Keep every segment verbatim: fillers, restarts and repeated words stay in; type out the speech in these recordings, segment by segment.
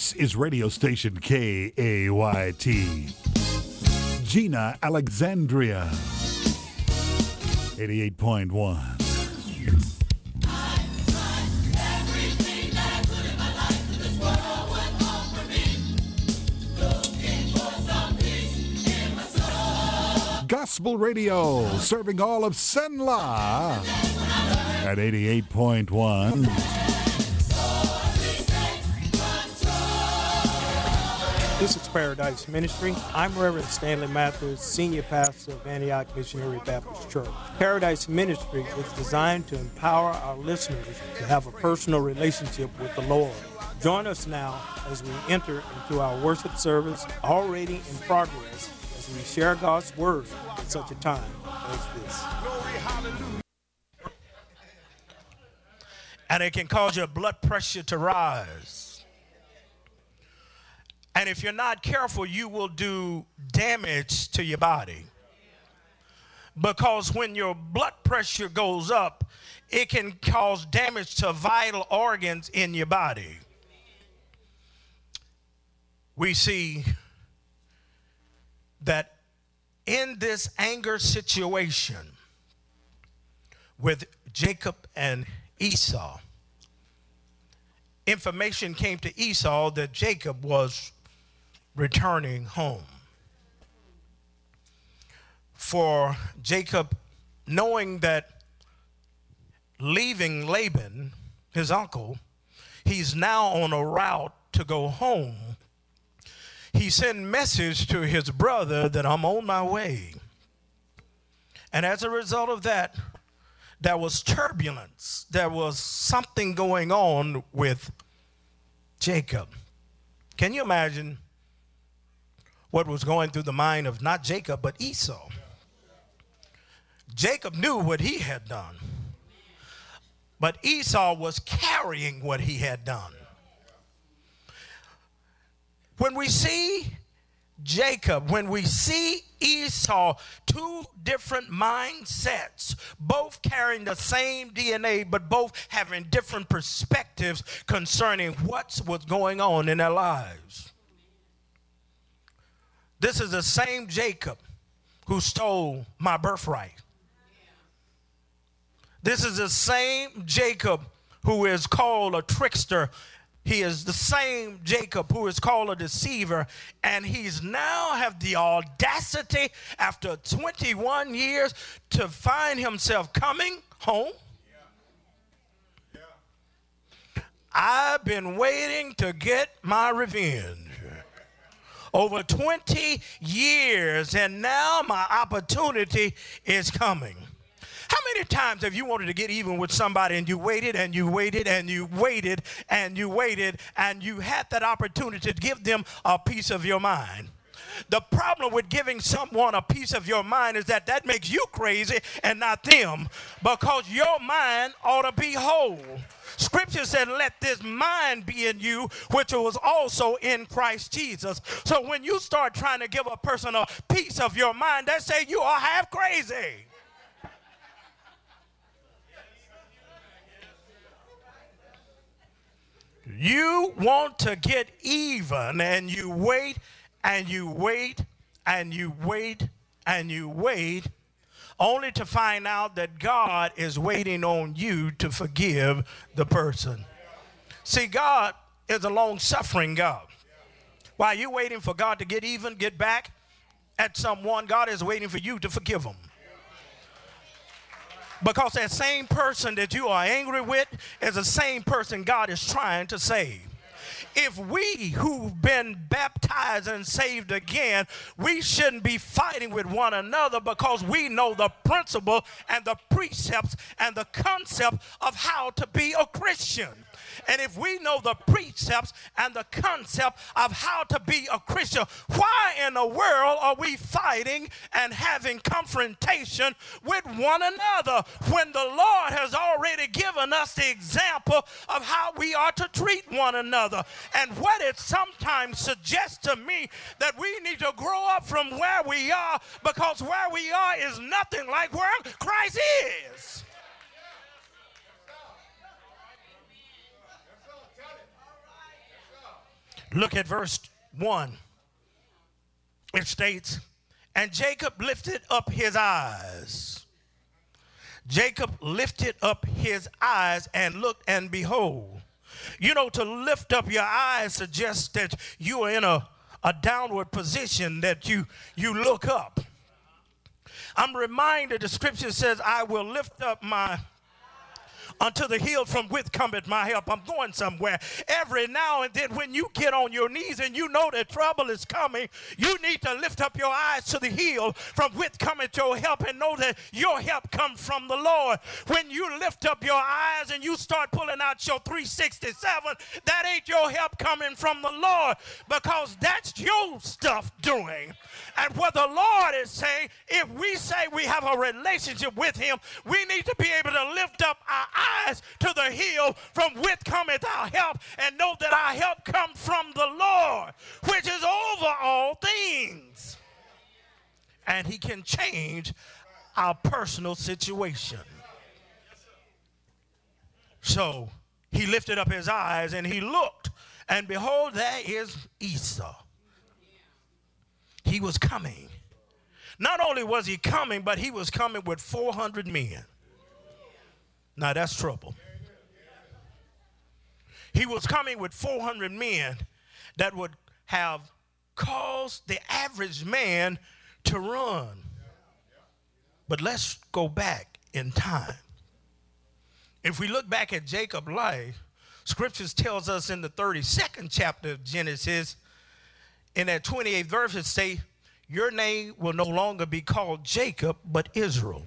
This is radio station K A Y T. Gina Alexandria, eighty-eight point one. Gospel Radio, serving all of Senla at eighty-eight point one. This is Paradise Ministry. I'm Reverend Stanley Mathers, Senior Pastor of Antioch Missionary Baptist Church. Paradise Ministry is designed to empower our listeners to have a personal relationship with the Lord. Join us now as we enter into our worship service, already in progress, as we share God's Word at such a time as this. And it can cause your blood pressure to rise. And if you're not careful, you will do damage to your body. Because when your blood pressure goes up, it can cause damage to vital organs in your body. We see that in this anger situation with Jacob and Esau, information came to Esau that Jacob was returning home. For Jacob, knowing that leaving Laban, his uncle, he's now on a route to go home, he sent message to his brother that I'm on my way. And as a result of that, there was turbulence. There was something going on with Jacob. Can you imagine what was going through the mind of not Jacob, but Esau? Jacob knew what he had done, but Esau was carrying what he had done. When we see Jacob, when we see Esau, two different mindsets, both carrying the same D N A, but both having different perspectives concerning what was going on in their lives. This is the same Jacob who stole my birthright. This is the same Jacob who is called a trickster. He is the same Jacob who is called a deceiver, and he's now have the audacity after twenty-one years to find himself coming home. Yeah. Yeah. I've been waiting to get my revenge over twenty years, and now my opportunity is coming. How many times have you wanted to get even with somebody and you waited and you waited and you waited and you waited and you had that opportunity to give them a piece of your mind? The problem with giving someone a piece of your mind is that that makes you crazy and not them, because your mind ought to be whole. Scripture said, let this mind be in you, which was also in Christ Jesus. So when you start trying to give a person a piece of your mind, they say you are half crazy. You want to get even, and you wait and you wait and you wait and you wait, only to find out that God is waiting on you to forgive the person. See, God is a long-suffering God. While you're waiting for God to get even, get back at someone, God is waiting for you to forgive them. Because that same person that you are angry with is the same person God is trying to save. If we who've been baptized and saved again, we shouldn't be fighting with one another, because we know the principle and the precepts and the concept of how to be a Christian. And if we know the precepts and the concept of how to be a Christian, why in the world are we fighting and having confrontation with one another when the Lord has already given us the example of how we are to treat one another? And what it sometimes suggests to me that we need to grow up from where we are, because where we are is nothing like where Christ is. Look at verse one. It states, and Jacob lifted up his eyes. Jacob lifted up his eyes and looked, and behold. You know, to lift up your eyes suggests that you are in a, a downward position, that you, you look up. I'm reminded the scripture says, I will lift up my unto the hill from which cometh my help. I'm going somewhere. Every now and then when you get on your knees and you know that trouble is coming, you need to lift up your eyes to the hill from which cometh your help and know that your help comes from the Lord. When you lift up your eyes and you start pulling out your three sixty-seven, that ain't your help coming from the Lord, because that's your stuff doing. And what the Lord is saying, if we say we have a relationship with him, we need to be able to lift up our eyes to the hill from which cometh our help, and know that our help comes from the Lord, which is over all things. And he can change our personal situation. So he lifted up his eyes and he looked, and behold, there is Esau. He was coming. Not only was he coming, but he was coming with four hundred men. Now that's trouble. He was coming with four hundred men that would have caused the average man to run. But let's go back in time. If we look back at Jacob's life, scriptures tells us in the thirty-second chapter of Genesis, in that twenty-eighth verse, it say, your name will no longer be called Jacob, but Israel.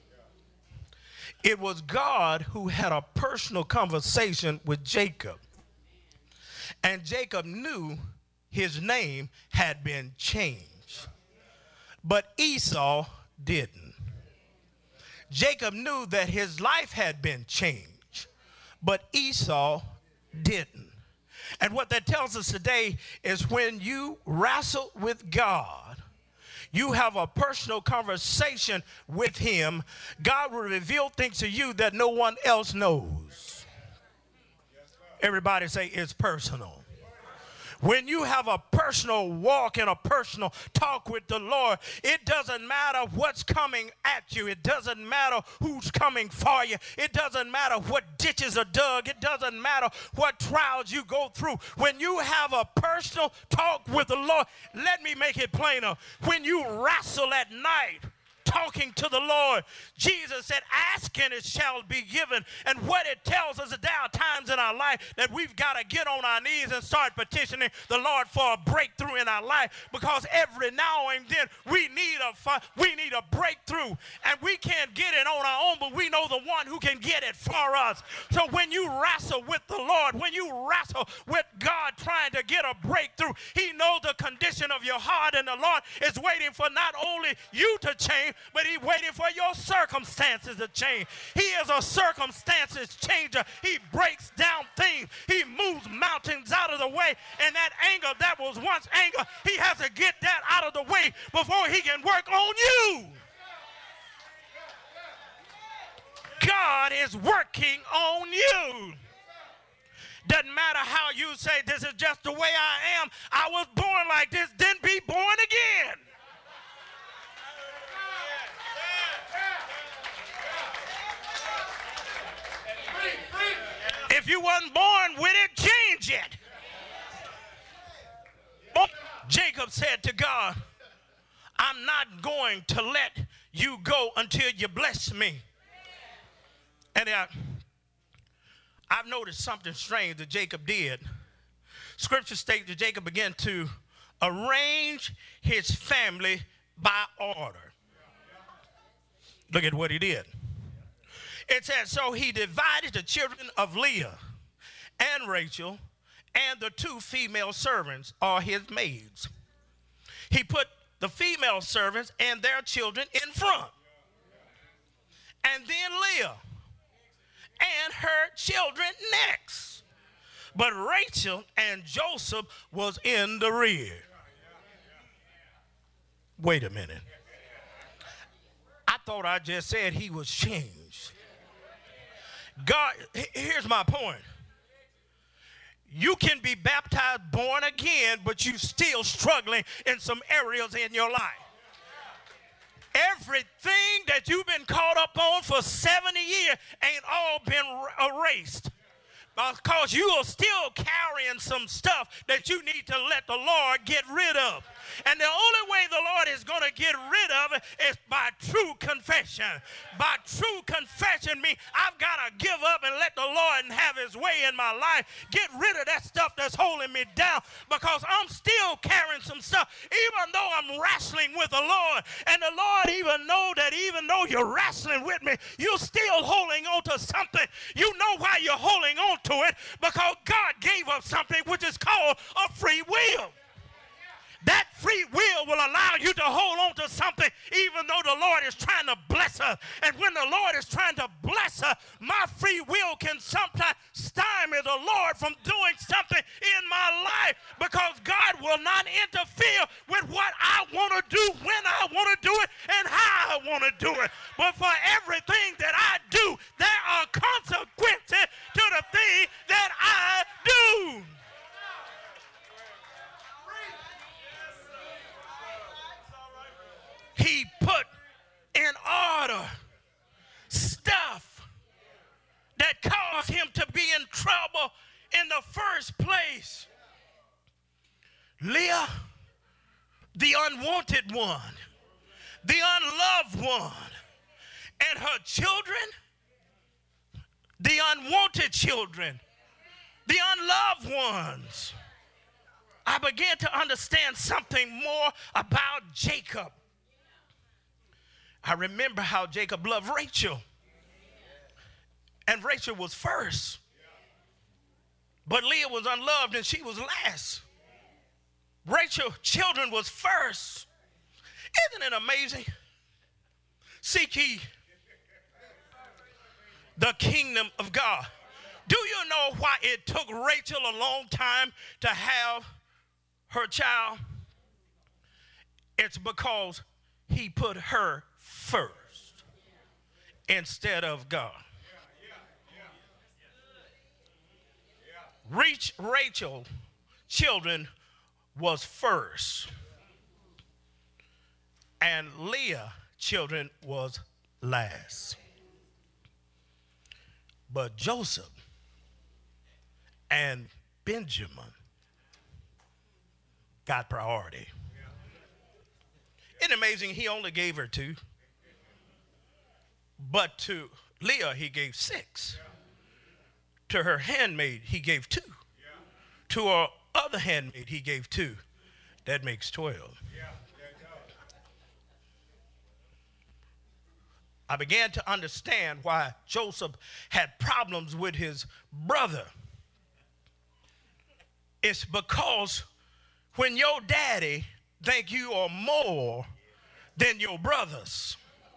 It was God who had a personal conversation with Jacob. And Jacob knew his name had been changed, but Esau didn't. Jacob knew that his life had been changed, but Esau didn't. And what that tells us today is when you wrestle with God, you have a personal conversation with him, God will reveal things to you that no one else knows. Everybody say it's personal. When you have a personal walk and a personal talk with the Lord, it doesn't matter what's coming at you. It doesn't matter who's coming for you. It doesn't matter what ditches are dug. It doesn't matter what trials you go through. When you have a personal talk with the Lord, let me make it plainer. When you wrestle at night, talking to the Lord, Jesus said, ask and it shall be given. And what it tells us is there are times in our life that we've got to get on our knees and start petitioning the Lord for a breakthrough in our life, because every now and then we need a we need a breakthrough, and we can't get it on our own, but we know the one who can get it for us. So when you wrestle with the Lord, when you wrestle with God trying to get a breakthrough, he knows the condition of your heart, and the Lord is waiting for not only you to change, but he's waiting for your circumstances to change. He is a circumstances changer. He breaks down things. He moves mountains out of the way. And that anger that was once anger, he has to get that out of the way before he can work on you. God is working on you. Doesn't matter how you say this is just the way I am. I was born like this, then be born again. If you wasn't born with it, change it. Jacob said to God, I'm not going to let you go until you bless me. And uh, I've noticed something strange that Jacob did. Scripture states that Jacob began to arrange his family by order. Look at what he did. It says, so he divided the children of Leah and Rachel and the two female servants, or his maids. He put the female servants and their children in front. And then Leah and her children next. But Rachel and Joseph was in the rear. Wait a minute. I thought I just said he was changed. God, here's my point. You can be baptized, born again, but you still struggling in some areas in your life. Everything that you've been caught up on for seventy years ain't all been erased. Because you are still carrying some stuff that you need to let the Lord get rid of. And the only way the Lord is going to get rid of it is by true confession. By true confession means I've got to give up and let the Lord have his way in my life. Get rid of that stuff that's holding me down, because I'm still carrying some stuff, even though I'm wrestling with the Lord. And the Lord even know that even though you're wrestling with me, you're still holding on to something. You know why you're holding on to it, because God gave us something which is called a free will. That free will will allow you to hold on to something even though the Lord is trying to bless us. And when the Lord is trying to bless us, my free will can sometimes stymie the Lord from doing something in my life, because God will not interfere with what I want to do, when I want to do it, and how I want to do it. But for everything that I do, there are consequences to the thing that I do. He put in order stuff that caused him to be in trouble in the first place. Leah, the unwanted one, the unloved one, and her children, the unwanted children, the unloved ones. I began to understand something more about Jacob. I remember how Jacob loved Rachel. And Rachel was first. But Leah was unloved and she was last. Rachel's children was first. Isn't it amazing? Seek ye the kingdom of God. Do you know why it took Rachel a long time to have her child? It's because he put her first instead of God. Reach Rachel, children was first, and Leah, children was last. But Joseph and Benjamin got priority. Isn't it amazing? He only gave her two. But to Leah, he gave six. To her handmaid, he gave two. To her other handmaid, he gave two. That makes twelve. I began to understand why Joseph had problems with his brother. It's because when your daddy think you are more than your brothers,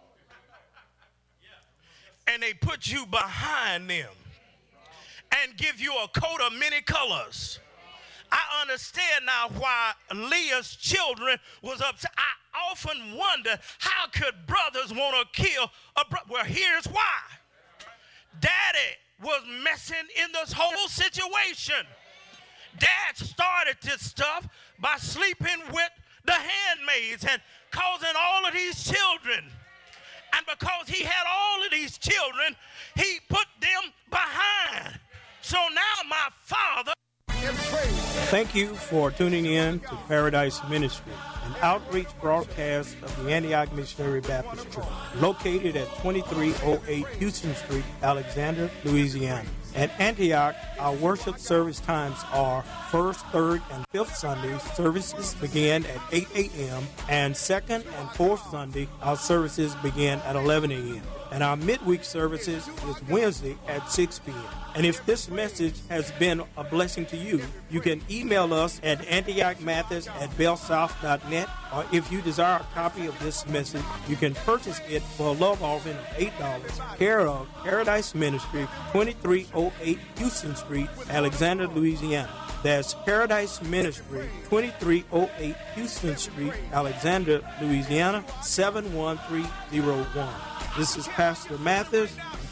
and they put you behind them and give you a coat of many colors. I understand now why Leah's children was upset. I often wonder, how could brothers want to kill a brother? Well, here's why. Daddy was messing in this whole situation. Dad started this stuff by sleeping with the handmaids and causing all of these children. And because he had all of these children, he put them behind. So now my father... Thank you for tuning in to Paradise Ministry, an outreach broadcast of the Antioch Missionary Baptist Church, located at twenty-three oh eight Houston Street, Alexander, Louisiana. At Antioch, our worship service times are first, third, and fifth Sundays. Services begin at eight a.m. and second and fourth Sunday, our services begin at eleven a.m. And our midweek services is Wednesday at six p.m. And if this message has been a blessing to you, you can email us at antiochmathis at bellsouth dot net, or if you desire a copy of this message, you can purchase it for a love offering of eight dollars, care of Paradise Ministry, twenty-three oh eight Houston Street, Alexander, Louisiana. That's Paradise Ministry, twenty-three oh eight Houston Street, Alexander, Louisiana, seven one three zero one. This is Pastor Mathis.